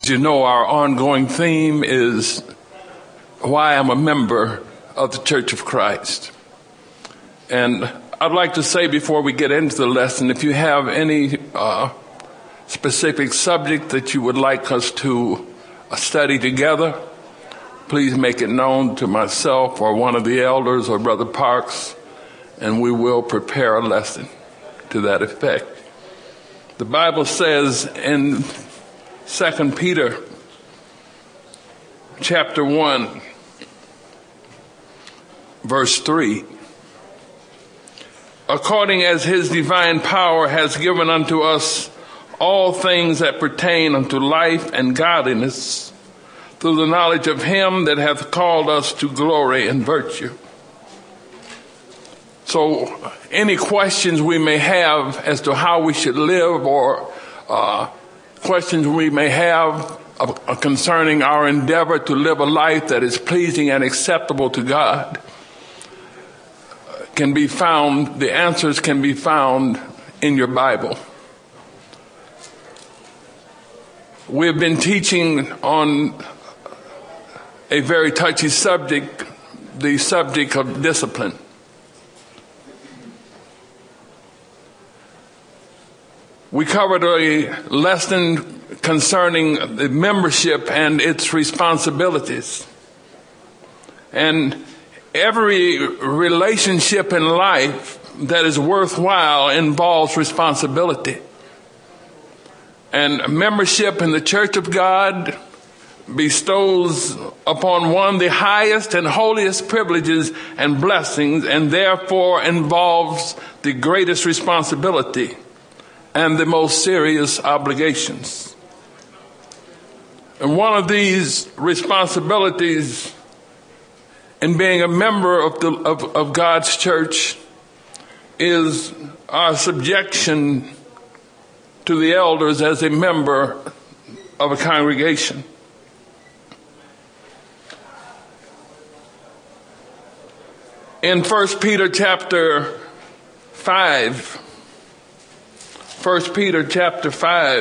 you know, our ongoing theme is why I'm a member of the Church of Christ. And I'd like to say before we get into the lesson, if you have any specific subject that you would like us to study together, please make it known to myself or one of the elders or Brother Parks, and we will prepare a lesson to that effect. The Bible says in 2 Peter chapter 1, verse 3, according as his divine power has given unto us all things that pertain unto life and godliness, through the knowledge of him that hath called us to glory and virtue. So any questions we may have as to how we should live, or questions we may have concerning our endeavor to live a life that is pleasing and acceptable to God, can be found, the answers can be found in your Bible. We've been teaching on a very touchy subject, the subject of discipline. We covered a lesson concerning the membership and its responsibilities. And every relationship in life that is worthwhile involves responsibility. And membership in the Church of God bestows upon one the highest and holiest privileges and blessings, and therefore involves the greatest responsibility and the most serious obligations. And one of these responsibilities in being a member of God's church is our subjection to the elders as a member of a congregation. In 1 Peter chapter 5, 1 Peter chapter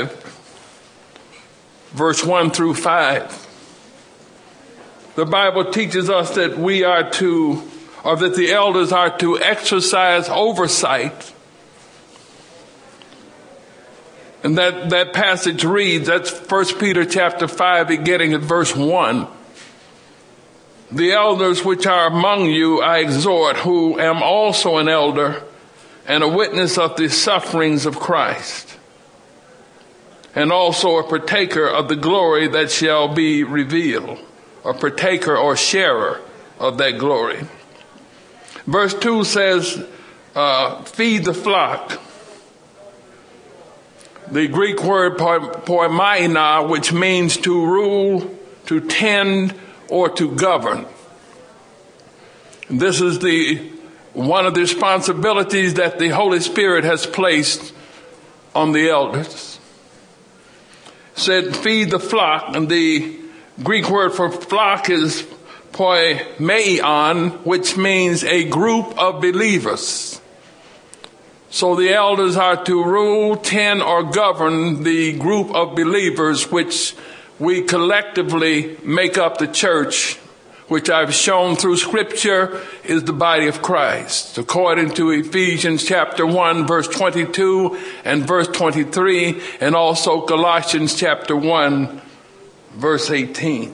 5, verse 1 through 5, the Bible teaches us that we are to, or that the elders are to exercise oversight. And that passage reads, that's 1 Peter chapter 5, beginning at verse 1. The elders which are among you I exhort, who am also an elder and a witness of the sufferings of Christ, and also a partaker of the glory that shall be revealed, a partaker or sharer of that glory. Verse 2 says, feed the flock. The Greek word poimaina, which means to rule, to tend, or to govern. This is one of the responsibilities that the Holy Spirit has placed on the elders. It said, feed the flock, and the Greek word for flock is poimeion, which means a group of believers. So the elders are to rule, tend, or govern the group of believers which we collectively make up the church, which I've shown through Scripture is the body of Christ. According to Ephesians chapter 1, verse 22 and verse 23, and also Colossians chapter 1, verse 18.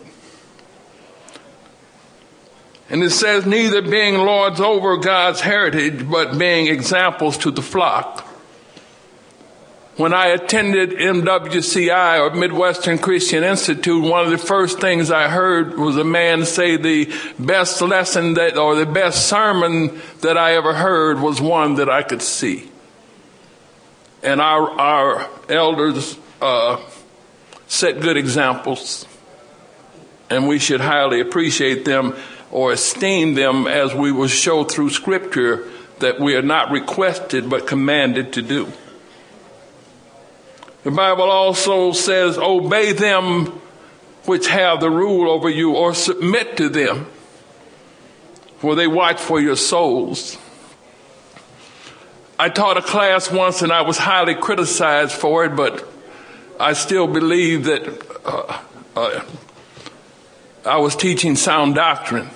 And it says, neither being lords over God's heritage, but being examples to the flock. When I attended MWCI, or Midwestern Christian Institute, one of the first things I heard was a man say the best lesson or the best sermon that I ever heard was one that I could see. And our elders set good examples, and we should highly appreciate them or esteem them, as we will show through Scripture that we are not requested but commanded to do. The Bible also says, obey them which have the rule over you, or submit to them, for they watch for your souls. I taught a class once and I was highly criticized for it, but I still believe that I was teaching sound doctrine.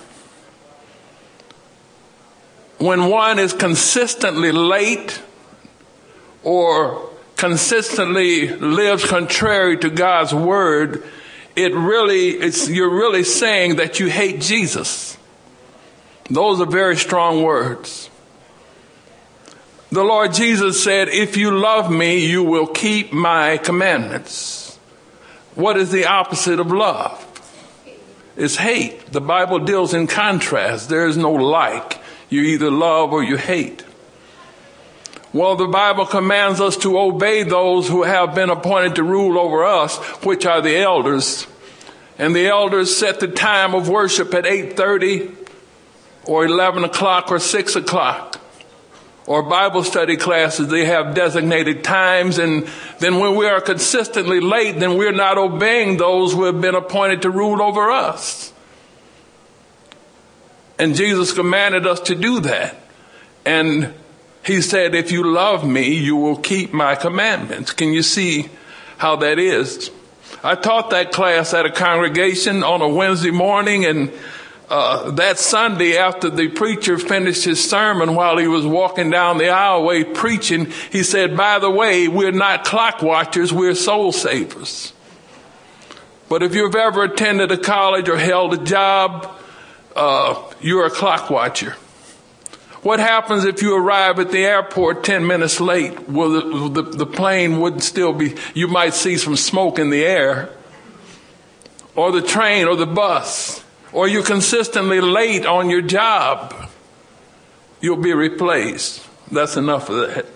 When one is consistently late or consistently lives contrary to God's word, you're really saying that you hate Jesus. Those are very strong words. The Lord Jesus said, if you love me, you will keep my commandments. What is the opposite of love? It's hate. The Bible deals in contrast. There is no like. You either love or you hate. Well, the Bible commands us to obey those who have been appointed to rule over us, which are the elders. And the elders set the time of worship at 8:30 or 11 o'clock or 6 o'clock. Or Bible study classes, they have designated times. And then when we are consistently late, then we're not obeying those who have been appointed to rule over us. And Jesus commanded us to do that. And he said, if you love me, you will keep my commandments. Can you see how that is? I taught that class at a congregation on a Wednesday morning, and that Sunday, after the preacher finished his sermon, while he was walking down the aisleway preaching, he said, by the way, we're not clock watchers, we're soul savers. But if you've ever attended a college or held a job, you're a clock watcher. What happens if you arrive at the airport 10 minutes late? Well, the plane would still be, you might see some smoke in the air, or the train or the bus, or you're consistently late on your job. You'll be replaced. That's enough of that.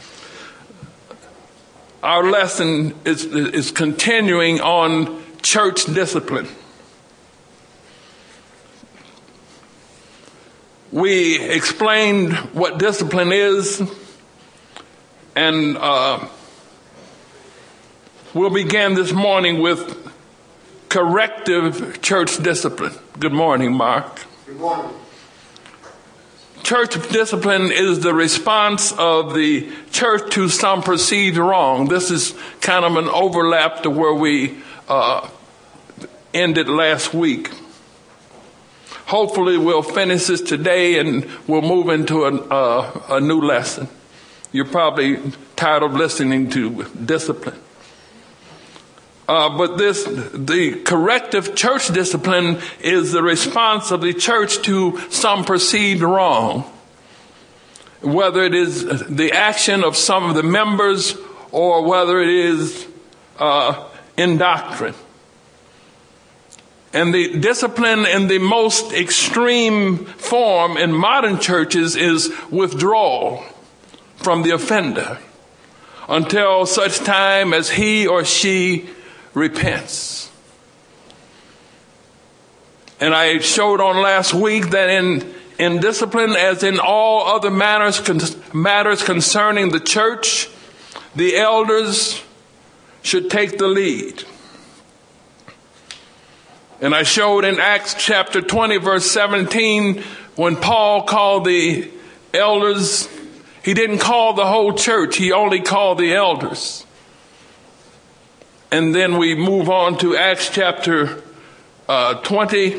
Our lesson is continuing on church discipline. We explained what discipline is, and we'll begin this morning with corrective church discipline. Good morning, Mark. Good morning. Church discipline is the response of the church to some perceived wrong. This is kind of an overlap to where we ended last week. Hopefully we'll finish this today and we'll move into a new lesson. You're probably tired of listening to discipline. But the corrective church discipline is the response of the church to some perceived wrong. Whether it is the action of some of the members or whether it is in doctrine. And the discipline in the most extreme form in modern churches is withdrawal from the offender until such time as he or she repents. And I showed on last week that in discipline, as in all other matters concerning the church, the elders should take the lead. And I showed in Acts chapter 20, verse 17, when Paul called the elders, he didn't call the whole church, he only called the elders. And then we move on to Acts chapter 20,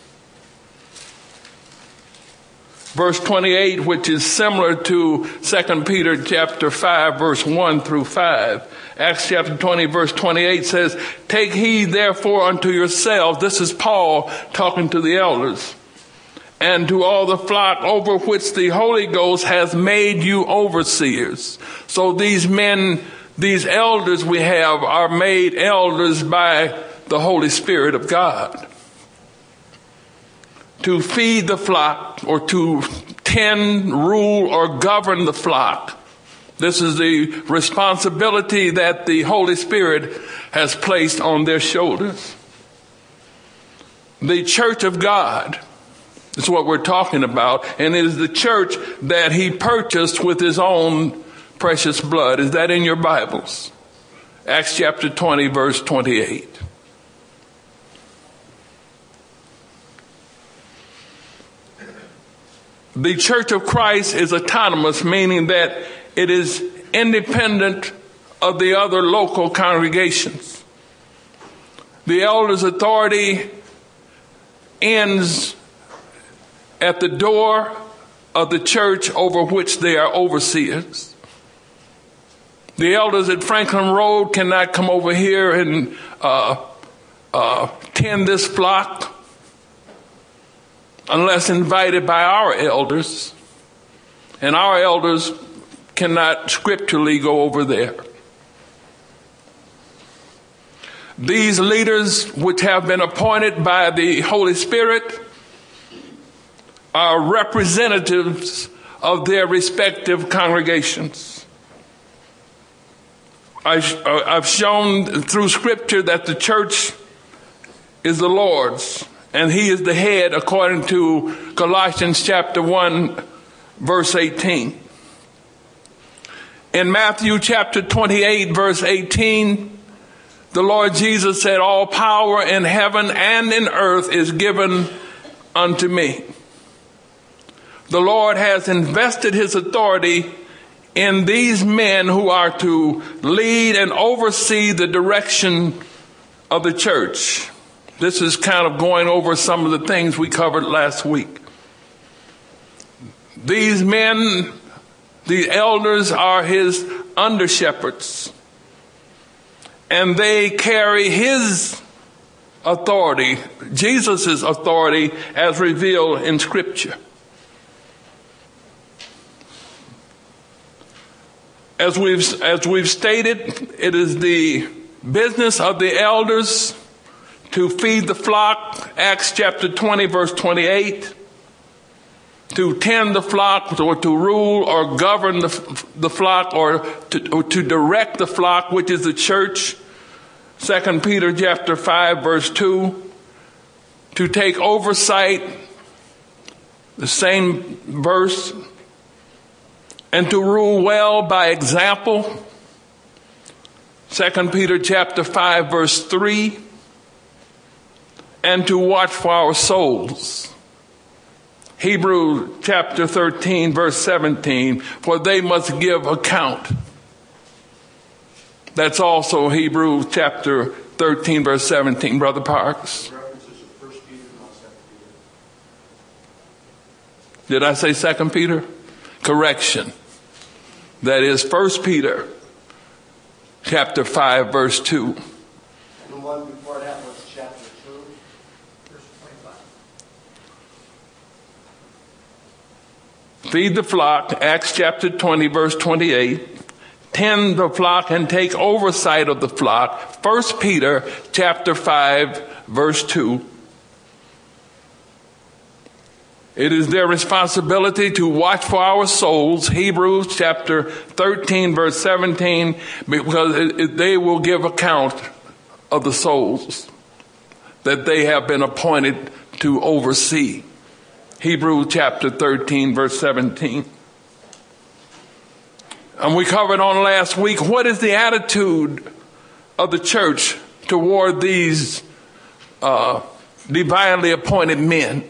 verse 28, which is similar to 2 Peter chapter 5, verse 1 through 5. Acts chapter 20, verse 28 says, take heed therefore unto yourselves. This is Paul talking to the elders. And to all the flock over which the Holy Ghost has made you overseers. So these men, these elders we have are made elders by the Holy Spirit of God. To feed the flock or to tend, rule, or govern the flock. This is the responsibility that the Holy Spirit has placed on their shoulders. The church of God is what we're talking about, and it is the church that he purchased with his own precious blood. Is that in your Bibles? Acts chapter 20, verse 28. The Church of Christ is autonomous, meaning that it is independent of the other local congregations. The elder's authority ends at the door of the church over which they are overseers. The elders at Franklin Road cannot come over here and tend this flock unless invited by our elders. And our elders cannot scripturally go over there. These leaders, which have been appointed by the Holy Spirit, are representatives of their respective congregations. I've shown through Scripture that the church is the Lord's, and He is the head according to Colossians chapter 1, verse 18. In Matthew chapter 28, verse 18, the Lord Jesus said, all power in heaven and in earth is given unto me. The Lord has invested His authority in these men who are to lead and oversee the direction of the church. This is kind of going over some of the things we covered last week. These men, the elders, are His under-shepherds, and they carry His authority, Jesus' authority, as revealed in Scripture. As we've stated, it is the business of the elders to feed the flock, Acts chapter 20, verse 28, to tend the flock, or to rule or govern the flock, or to direct the flock, which is the church, 2 Peter chapter 5, verse 2, to take oversight, the same verse, and to rule well by example, 2 Peter chapter 5, verse 3, and to watch for our souls, Hebrews chapter 13, verse 17, for they must give account. That's also Hebrews chapter 13, verse 17, Brother Parks. Did I say 2 Peter? Correction. That is 1 Peter chapter 5, verse 2. And the one before that was chapter 2, verse 25. Feed the flock, Acts chapter 20, verse 28. Tend the flock and take oversight of the flock, 1 Peter chapter 5, verse 2. It is their responsibility to watch for our souls, Hebrews chapter 13, verse 17, because they will give account of the souls that they have been appointed to oversee. Hebrews chapter 13, verse 17. And we covered on last week, what is the attitude of the church toward these divinely appointed men?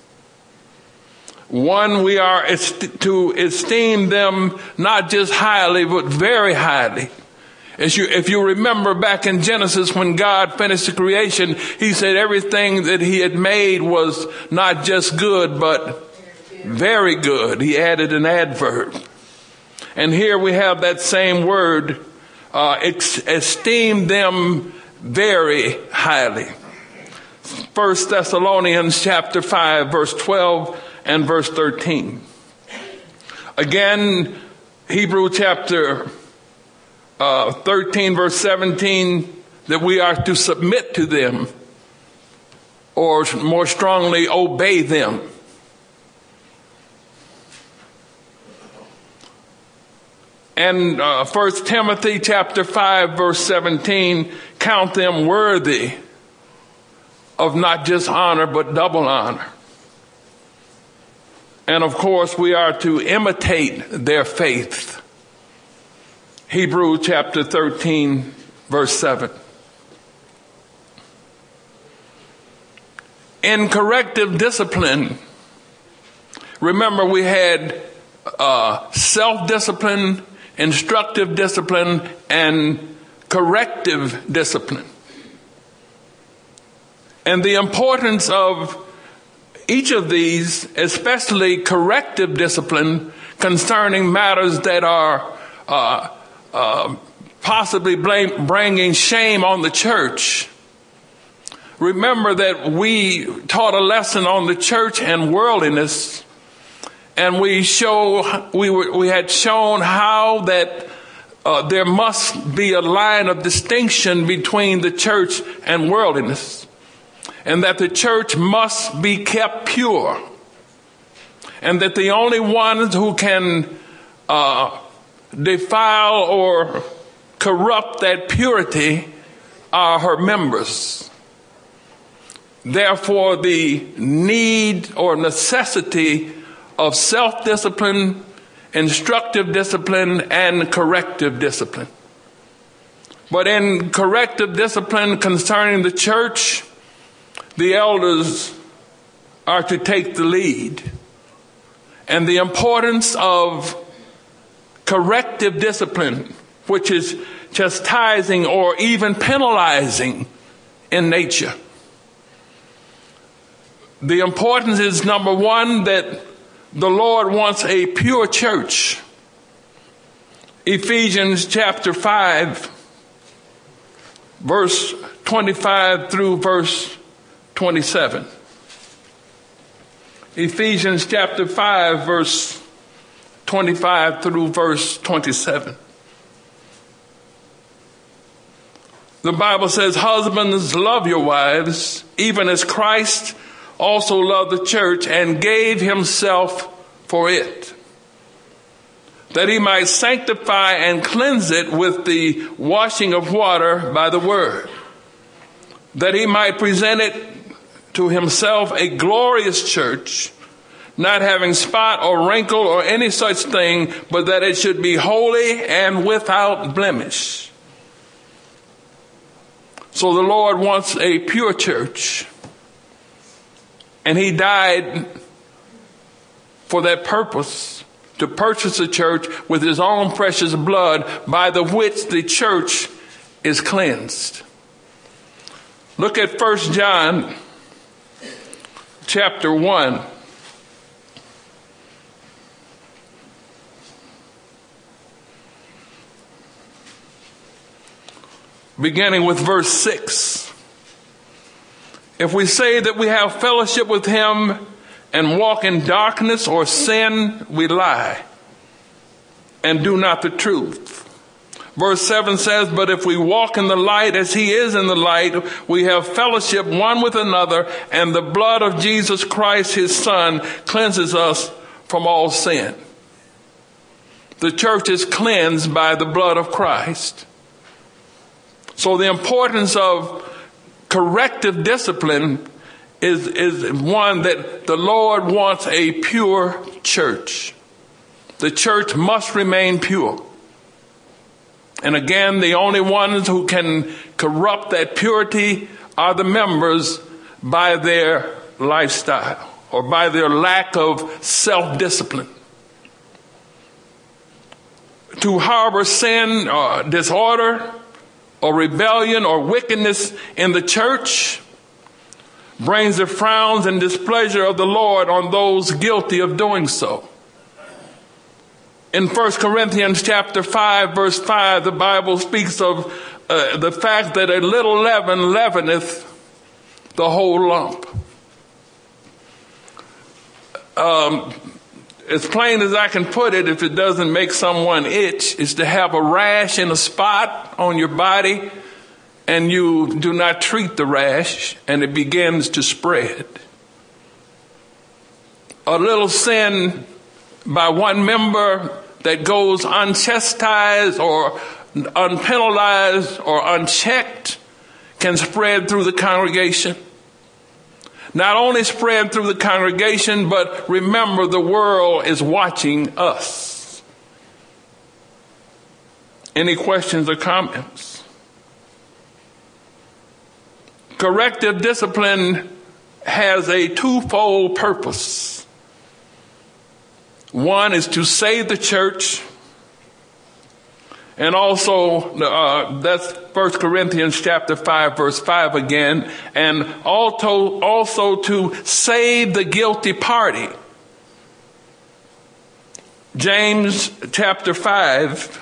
One, we are to esteem them not just highly, but very highly. If you remember back in Genesis, when God finished the creation, He said everything that He had made was not just good, but very good. He added an adverb. And here we have that same word, esteem them very highly. 1 Thessalonians chapter 5, verse 12 and verse 13. Again, Hebrew chapter 13, verse 17, that we are to submit to them, or more strongly, obey them. And 1 Timothy chapter 5, verse 17, count them worthy of not just honor, but double honor. And of course, we are to imitate their faith. Hebrews chapter 13, verse 7. In corrective discipline, remember we had self-discipline, instructive discipline, and corrective discipline. And the importance of each of these, especially corrective discipline concerning matters that are possibly bringing shame on the church. Remember that we taught a lesson on the church and worldliness, and we had shown how that there must be a line of distinction between the church and worldliness, and that the church must be kept pure, and that the only ones who can defile or corrupt that purity are her members. Therefore, the need or necessity of self-discipline, instructive discipline, and corrective discipline. But in corrective discipline concerning the church, the elders are to take the lead. And the importance of corrective discipline, which is chastising or even penalizing in nature. The importance is, number one, that the Lord wants a pure church. Ephesians chapter 5, verse 25 through verse 27. Ephesians chapter 5, verse 25 through verse 27. The Bible says, "Husbands, love your wives, even as Christ also loved the church and gave himself for it, that he might sanctify and cleanse it with the washing of water by the word, that he might present it to himself a glorious church, not having spot or wrinkle or any such thing, but that it should be holy and without blemish." So the Lord wants a pure church. And he died for that purpose, to purchase the church with his own precious blood, by the which the church is cleansed. Look at 1 John chapter 1. Beginning with verse 6. "If we say that we have fellowship with him and walk in darkness or sin, we lie and do not the truth." Verse 7 says, "But if we walk in the light as he is in the light, we have fellowship one with another, and the blood of Jesus Christ, his Son, cleanses us from all sin." The church is cleansed by the blood of Christ. So the importance of corrective discipline is one that the Lord wants a pure church. The church must remain pure. And again, the only ones who can corrupt that purity are the members by their lifestyle or by their lack of self-discipline. To harbor sin or disorder or rebellion or wickedness in the church brings the frowns and displeasure of the Lord on those guilty of doing so. In 1 Corinthians chapter 5, verse 5, the Bible speaks of the fact that a little leaven leaveneth the whole lump. As plain as I can put it, if it doesn't make someone itch, is to have a rash in a spot on your body and you do not treat the rash and it begins to spread. A little sin by one member that goes unchastised or unpenalized or unchecked can spread through the congregation. Not only spread through the congregation, but remember, the world is watching us. Any questions or comments? Corrective discipline has a twofold purpose. One is to save the church, And also, that's 1 Corinthians chapter 5, verse 5 again. And also to save the guilty party. James chapter 5.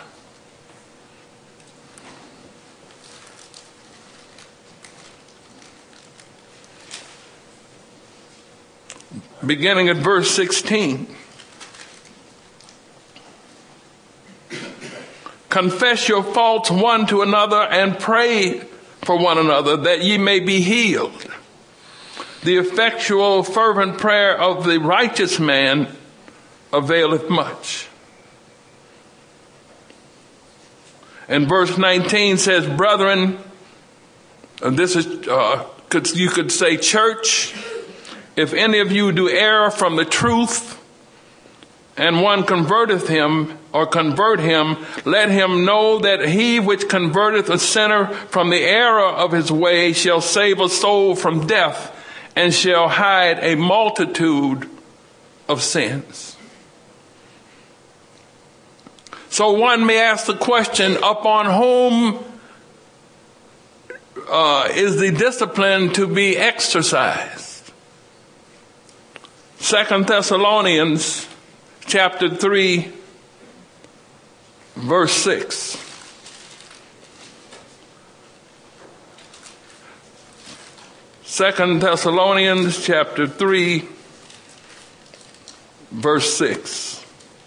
Beginning at verse 16. Confess your faults one to another and pray for one another that ye may be healed. The effectual fervent prayer of the righteous man availeth much. And verse 19 says, brethren, and this is, you could say church, if any of you do err from the truth, and one converteth him or convert him, let him know that he which converteth a sinner from the error of his way shall save a soul from death and shall hide a multitude of sins. So one may ask the question, upon whom is the discipline to be exercised? 2 Thessalonians chapter 3, verse 6. Second Thessalonians chapter 3, verse 6.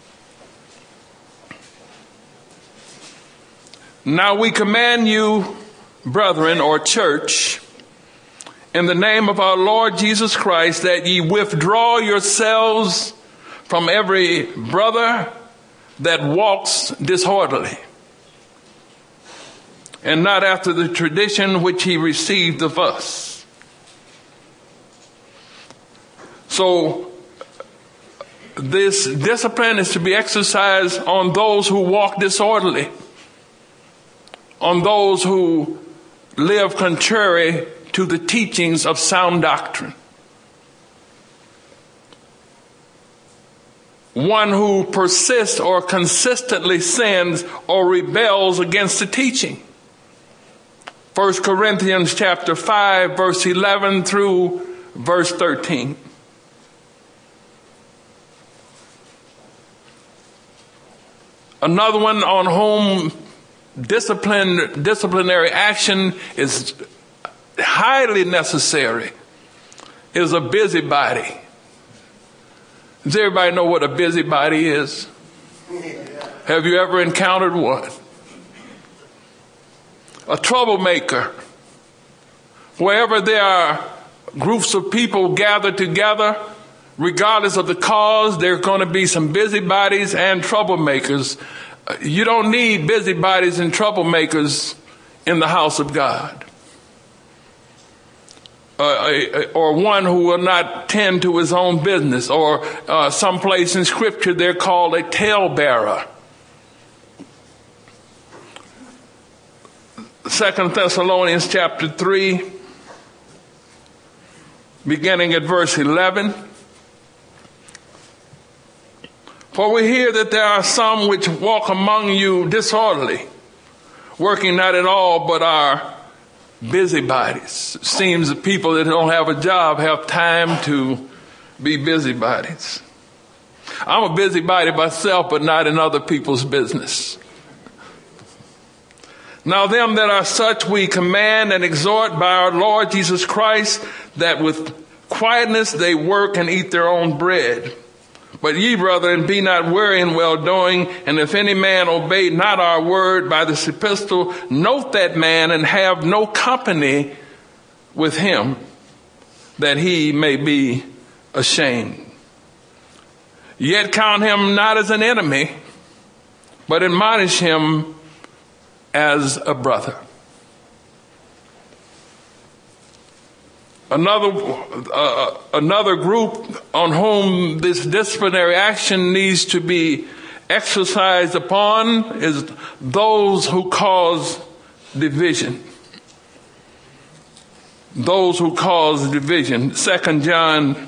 Now we command you, brethren, or church, in the name of our Lord Jesus Christ, that ye withdraw yourselves from every brother that walks disorderly, and not after the tradition which he received of us. So this discipline is to be exercised on those who walk disorderly, on those who live contrary to the teachings of sound doctrine. One who persists or consistently sins or rebels against the teaching. 1 Corinthians chapter 5, verse 11 through verse 13. Another one on whom disciplinary action is highly necessary is a busybody. Does everybody know what a busybody is? Have you ever encountered one? A troublemaker. Wherever there are groups of people gathered together, regardless of the cause, there are going to be some busybodies and troublemakers. You don't need busybodies and troublemakers in the house of God. Or one who will not tend to his own business, or someplace in Scripture they're called a talebearer. 2 Thessalonians chapter 3, beginning at verse 11. For we hear that there are some which walk among you disorderly, working not at all but are busybodies. It seems that people that don't have a job have time to be busybodies. I'm a busybody myself, but not in other people's business. Now them that are such we command and exhort by our Lord Jesus Christ, that with quietness they work and eat their own bread. But ye, brethren, be not weary in well doing, and if any man obey not our word by this epistle, note that man and have no company with him, that he may be ashamed. Yet count him not as an enemy, but admonish him as a brother. Another group on whom this disciplinary action needs to be exercised upon is those who cause division. Those who cause division. 2 John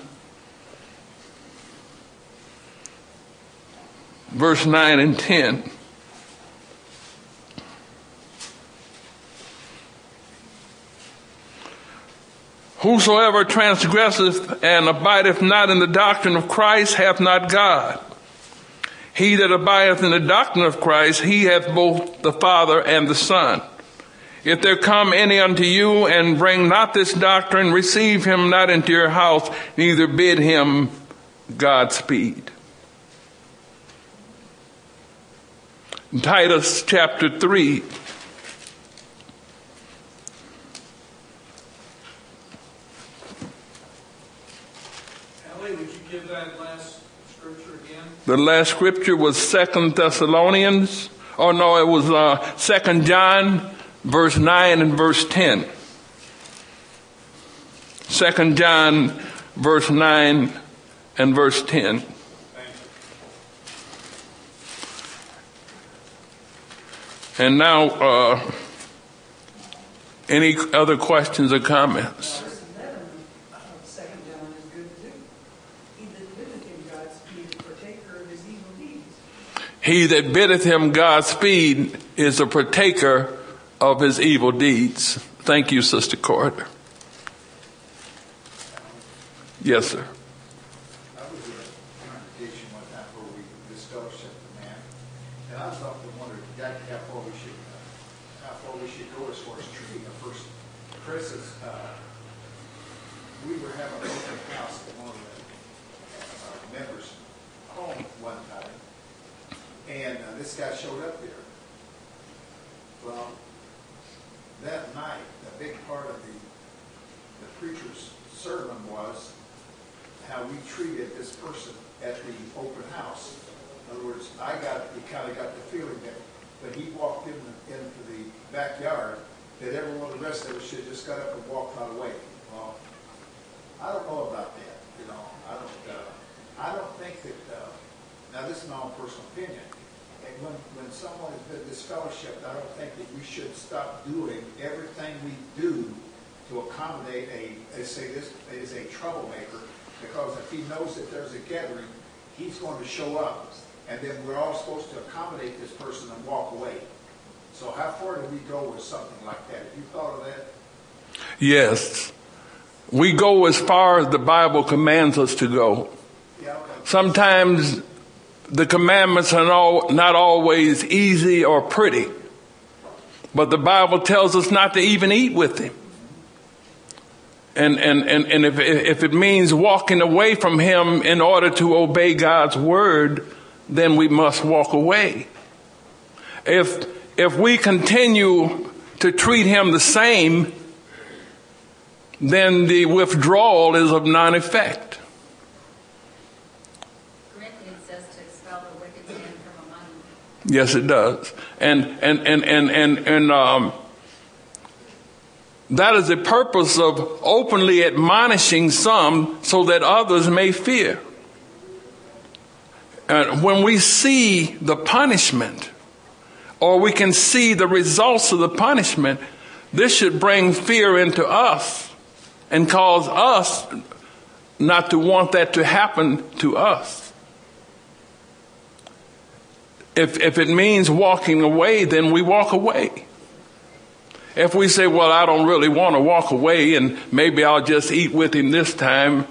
verse 9 and 10. Whosoever transgresseth and abideth not in the doctrine of Christ hath not God. He that abideth in the doctrine of Christ, he hath both the Father and the Son. If there come any unto you and bring not this doctrine, receive him not into your house, neither bid him Godspeed. Titus chapter 3. Ellie, would you give that last scripture again? The last scripture was 2 Thessalonians. Oh no, it was 2 John verse 9 and verse 10. 2 John verse 9 and verse 10. And now, any other questions or comments? Verse 11, 2 John is good too. He that biddeth him Godspeed, partaker of his evil deeds. He that biddeth him Godspeed is a partaker of his evil deeds. Thank you, Sister Carter. Yes, sir. I was in a congregation one time where we disfellowshipped the man, and I was often wondering exactly how far we should go as far as treating a person. For instance, we were having an open house at one of the members' home one time, and this guy showed up there. Well, that night, a big part of the preacher's sermon was how we treated this person at the open house. In other words, you kind of got the feeling that when he walked into the backyard, that every one of the rest of us should just got up and walked right away. Well, I don't know about that. You know, I don't think that. Now, this is my own personal opinion. And when someone has been disfellowshipped, I don't think that we should stop doing everything we do to accommodate this is a troublemaker, because if he knows that there's a gathering, he's going to show up, and then we're all supposed to accommodate this person and walk away. So how far do we go with something like that? Have you thought of that? Yes. We go as far as the Bible commands us to go. Yeah, okay. Sometimes the commandments are not always easy or pretty, but the Bible tells us not to even eat with him. And if it means walking away from him in order to obey God's word, then we must walk away. If we continue to treat him the same, then the withdrawal is of non-effect. Corinthians says to expel the wicked man from among you. Yes, it does. And that is the purpose of openly admonishing some so that others may fear. When we see the punishment, or we can see the results of the punishment, this should bring fear into us and cause us not to want that to happen to us. If it means walking away, then we walk away. If we say, well, I don't really want to walk away and maybe I'll just eat with him this time,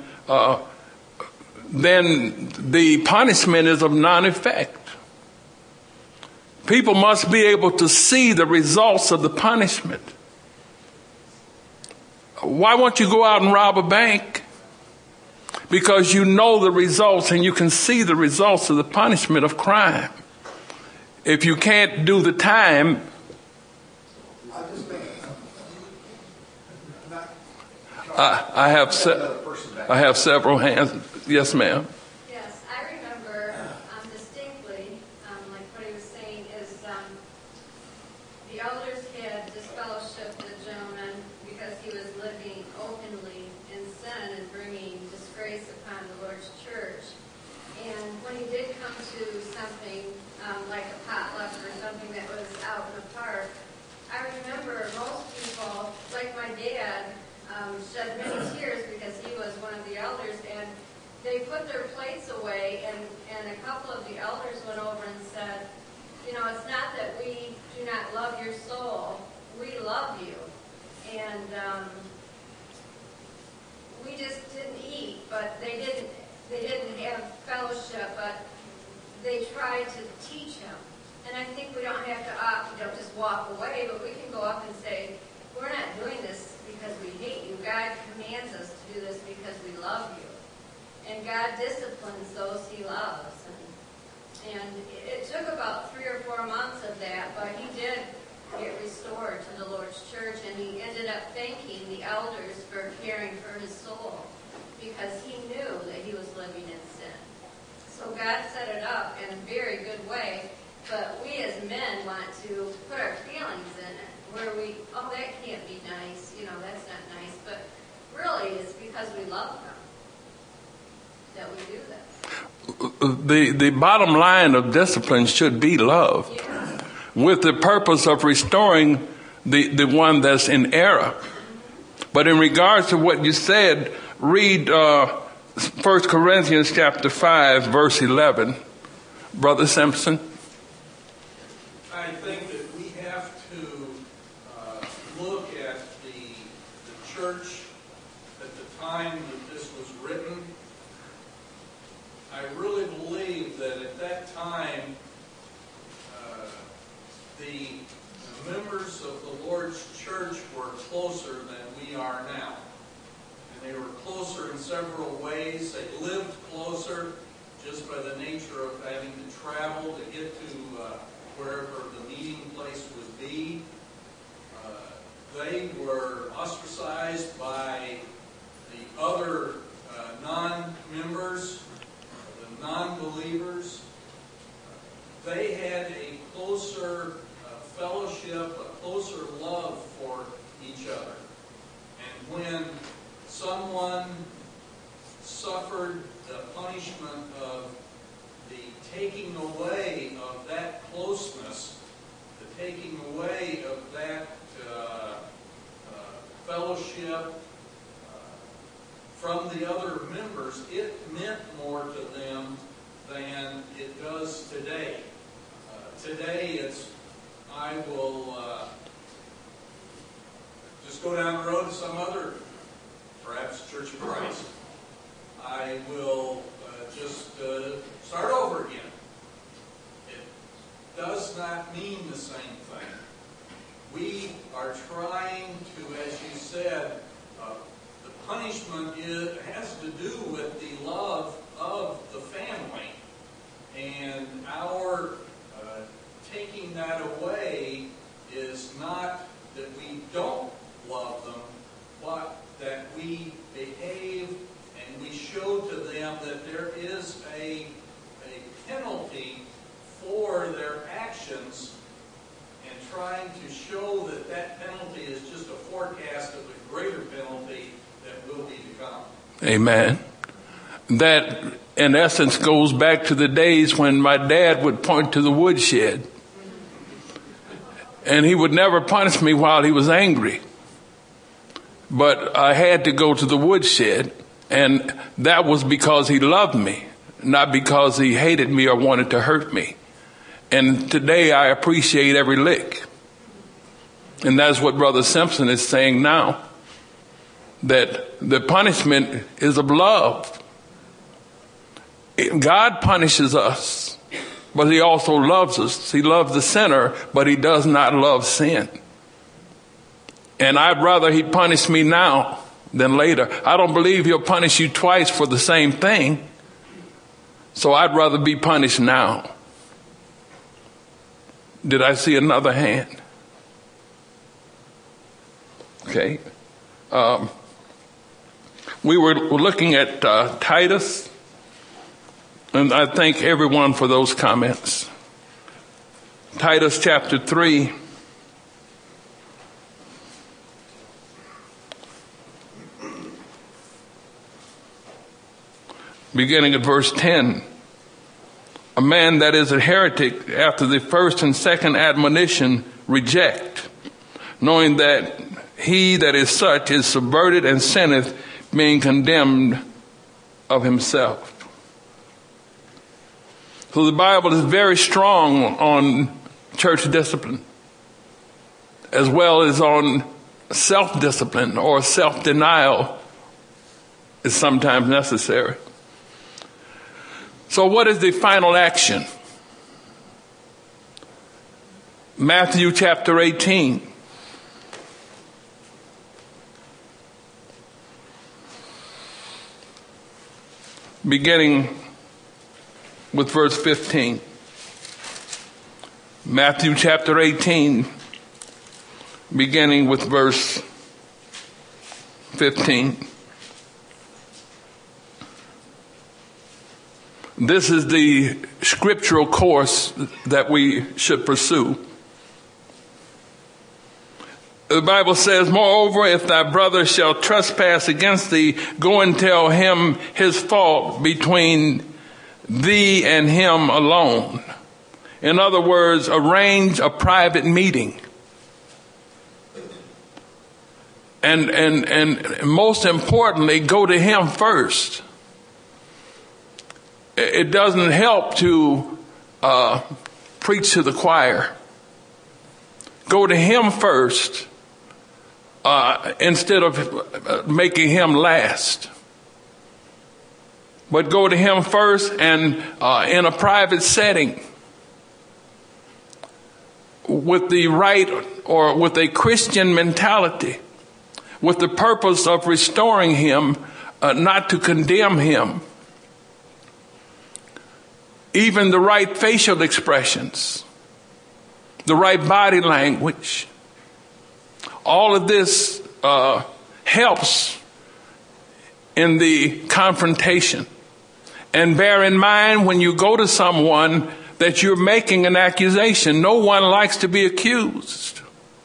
then the punishment is of non-effect. People must be able to see the results of the punishment. Why won't you go out and rob a bank? Because you know the results and you can see the results of the punishment of crime. If you can't do the time, I have several hands. Yes, ma'am. Yes, I remember distinctly, like what he was saying is the elders had disfellowshipped the gentleman because he was living openly in sin and bringing disgrace upon the Lord's church. And when he did come to something like a potluck or something that was out in the park, I remember most people, like my dad, shed many tears because he was one of the elders, and they put their plates away, and a couple of the elders went over and said, you know, it's not that we do not love your soul, we love you. And but they didn't have fellowship, but they tried to teach him. And I think we don't have to just walk away, but we can go up and say, we're not doing this because we hate you. God commands us to do this because we love you. And God disciplines those he loves. And it took about 3 or 4 months of that, but he did get restored to the Lord's church, and he ended up thanking the elders for caring for his soul because he knew that he was living in sin. So God set it up in a very good way, but we as men want to put our feelings in it, where that can't be nice, that's not nice, but really it's because we love them that we do that. The bottom line of discipline should be love, with the purpose of restoring the one that's in error. But in regards to what you said, read 1 Corinthians chapter 5, verse 11. Brother Simpson. I think that we have to look at the church at the time that this was written. I really believe that at that time, the members of the Lord's church were closer than we are now. And they were closer in several ways. They lived closer just by the nature of having to travel to get to wherever the meeting place would be. They were ostracized by the other non-members, the non-believers. They had a closer fellowship, a closer love for each other. And when someone suffered the punishment of the taking away of that closeness, the taking away of that fellowship from the other members, it meant more to them than it does today. Today it's, I will just go down the road to some other, perhaps Church of Christ. I will just start over again. It does not mean the same thing. We are trying to, as you said, the punishment has to do with the love of the family. And our taking that away is not that we don't love them, but that we behave and we show to them that there is a penalty for their actions, and trying to show that that penalty is just a forecast of a greater penalty that will be to come. Amen. That, in essence, goes back to the days when my dad would point to the woodshed. And he would never punish me while he was angry. But I had to go to the woodshed. And that was because he loved me, not because he hated me or wanted to hurt me. And today I appreciate every lick. And that's what Brother Simpson is saying now. That the punishment is of love. God punishes us, but he also loves us. He loves the sinner, but he does not love sin. And I'd rather he punish me now than later. I don't believe he'll punish you twice for the same thing. So I'd rather be punished now. Did I see another hand? Okay. We were looking at Titus. And I thank everyone for those comments. Titus chapter 3. Beginning at verse 10. A man that is a heretic after the first and second admonition reject, knowing that he that is such is subverted and sinneth, being condemned of himself. So the Bible is very strong on church discipline, as well as on self-discipline or self-denial is sometimes necessary. So what is the final action? Matthew chapter 18. Beginning with verse 15. Matthew chapter 18, beginning with verse 15. This is the scriptural course that we should pursue. The Bible says, moreover, if thy brother shall trespass against thee, go and tell him his fault between thee and him alone. In other words, arrange a private meeting. And most importantly, go to him first. It doesn't help to preach to the choir. Go to him first. Instead of making him last. But go to him first and in a private setting with the right or with a Christian mentality, with the purpose of restoring him, not to condemn him. Even the right facial expressions, the right body language. All of this helps in the confrontation. And bear in mind when you go to someone that you're making an accusation. No one likes to be accused.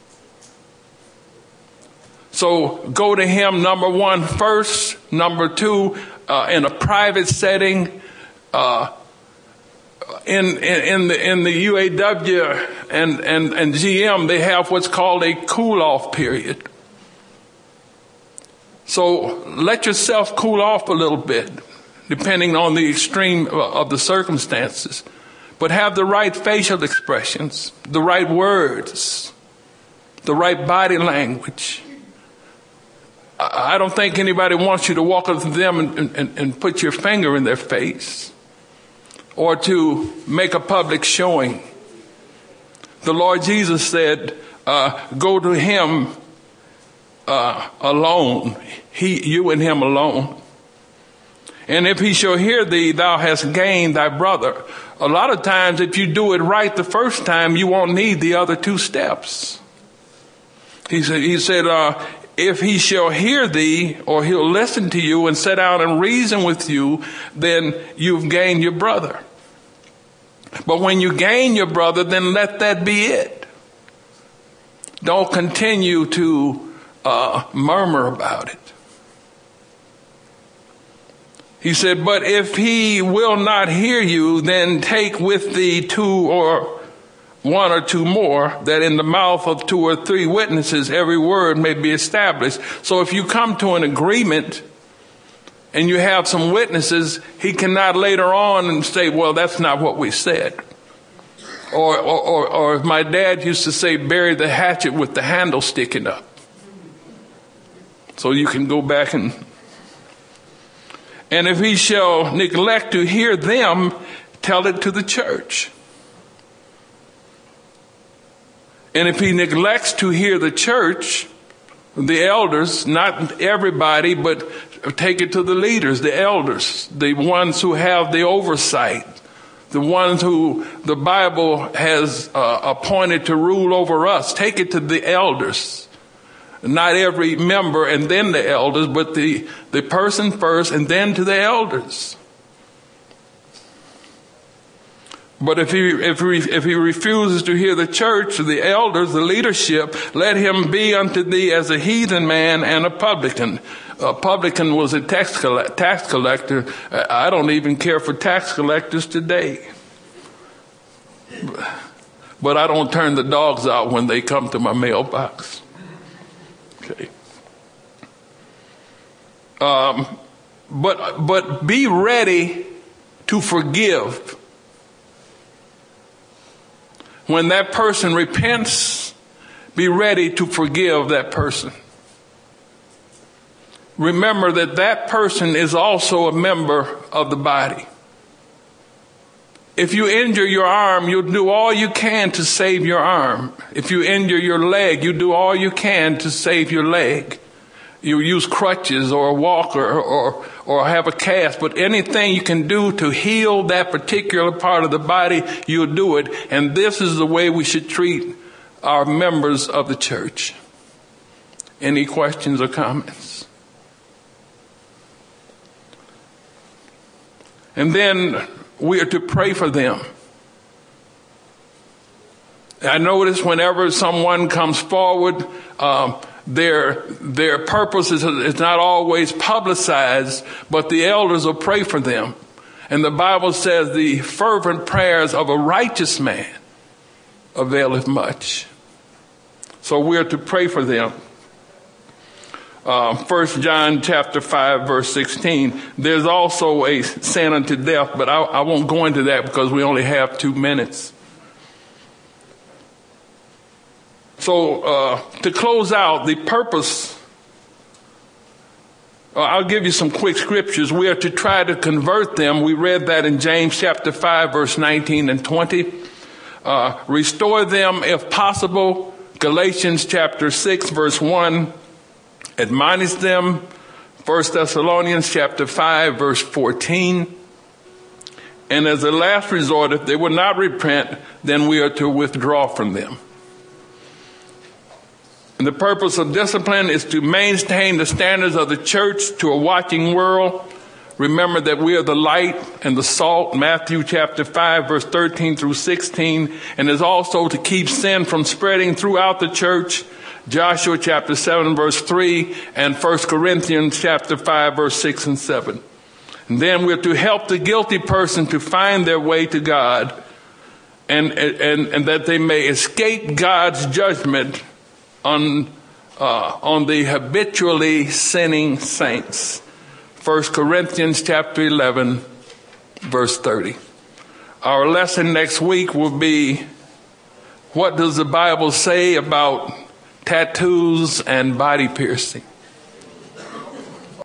So go to him, number one, first. Number two, in a private setting. In the UAW and GM, they have what's called a cool-off period. So let yourself cool off a little bit, depending on the extreme of the circumstances. But have the right facial expressions, the right words, the right body language. I don't think anybody wants you to walk up to them and put your finger in their face, or to make a public showing. The Lord Jesus said, go to him alone, you and him alone. And if he shall hear thee, thou hast gained thy brother. A lot of times, if you do it right the first time, you won't need the other two steps. He said, if he shall hear thee, or he'll listen to you and sit down and reason with you, then you've gained your brother. But when you gain your brother, then let that be it. Don't continue to murmur about it. He said, but if he will not hear you, then take with thee two or one or two more, that in the mouth of two or three witnesses every word may be established. So if you come to an agreement and you have some witnesses, he cannot later on and say, well, that's not what we said. Or as my dad used to say, bury the hatchet with the handle sticking up. So you can go back and if he shall neglect to hear them, tell it to the church. And if he neglects to hear the church, the elders, not everybody, but take it to the leaders, the elders, the ones who have the oversight, the ones who the Bible has appointed to rule over us. Take it to the elders. Not every member and then the elders, but the person first and then to the elders. But if he refuses to hear the church, the elders, the leadership, let him be unto thee as a heathen man and a publican. A publican was a tax collector. I don't even care for tax collectors today. But I don't turn the dogs out when they come to my mailbox. Okay. But be ready to forgive. When that person repents, be ready to forgive that person. remember that that person is also a member of the body. If you injure your arm, you'll do all you can to save your arm. If you injure your leg, you do all you can to save your leg. You use crutches or a walker or have a cast, but anything you can do to heal that particular part of the body, you'll do it. And this is the way we should treat our members of the church. Any questions or comments? And then we are to pray for them. I notice whenever someone comes forward, their purpose is not always publicized, but the elders will pray for them. And the Bible says the fervent prayers of a righteous man availeth much. So we are to pray for them. 1 John chapter 5 verse 16. There's also a sin unto death, but I won't go into that because we only have 2 minutes. So to close out the purpose, I'll give you some quick scriptures. We are to try to convert them. We read that in James chapter 5 verse 19 and 20. Restore them if possible. Galatians chapter 6 verse 1. Admonish them. 1 Thessalonians chapter 5 verse 14. And as a last resort, if they will not repent, then we are to withdraw from them. And the purpose of discipline is to maintain the standards of the church to a watching world. Remember that we are the light and the salt, Matthew chapter 5 verse 13 through 16. And is also to keep sin from spreading throughout the church. Joshua chapter 7 verse 3 and 1 Corinthians chapter 5 verse 6 and 7. And then we're to help the guilty person to find their way to God and that they may escape God's judgment on the habitually sinning saints. 1 Corinthians chapter 11 verse 30. Our lesson next week will be, what does the Bible say about tattoos and body piercing?